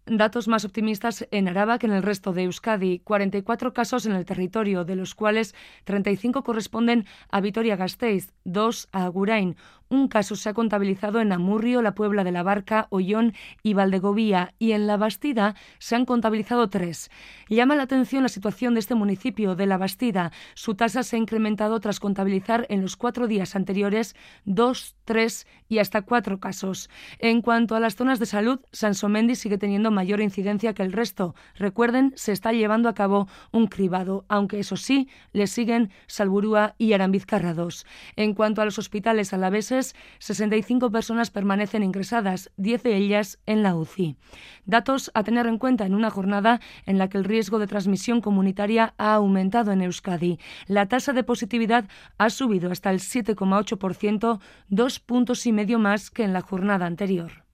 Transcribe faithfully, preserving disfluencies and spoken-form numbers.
Datos más optimistas en Araba que en el resto de Euskadi. cuarenta y cuatro casos en el territorio, de los cuales treinta y cinco corresponden a Vitoria-Gasteiz, dos a Agurain. Un caso se ha contabilizado en Amurrio, la Puebla de la Barca, Ollón y Valdegovía, y en La Bastida se han contabilizado tres. Llama la atención la situación de este municipio de La Bastida. Su tasa se ha incrementado tras contabilizar en los cuatro días anteriores dos, tres y hasta cuatro casos. En cuanto a las zonas de salud, Sansomendi sigue teniendo mayor incidencia que el resto. Recuerden, se está llevando a cabo un cribado, aunque eso sí, le siguen Salburúa y Arambizkarra dos. En cuanto a los hospitales alaveses, sesenta y cinco personas permanecen ingresadas, diez de ellas en la U C I. Datos a tener en cuenta en una jornada en la que el riesgo de transmisión comunitaria ha aumentado en Euskadi. La tasa de positividad ha subido hasta el siete coma ocho por ciento, dos puntos y medio más que en la jornada anterior.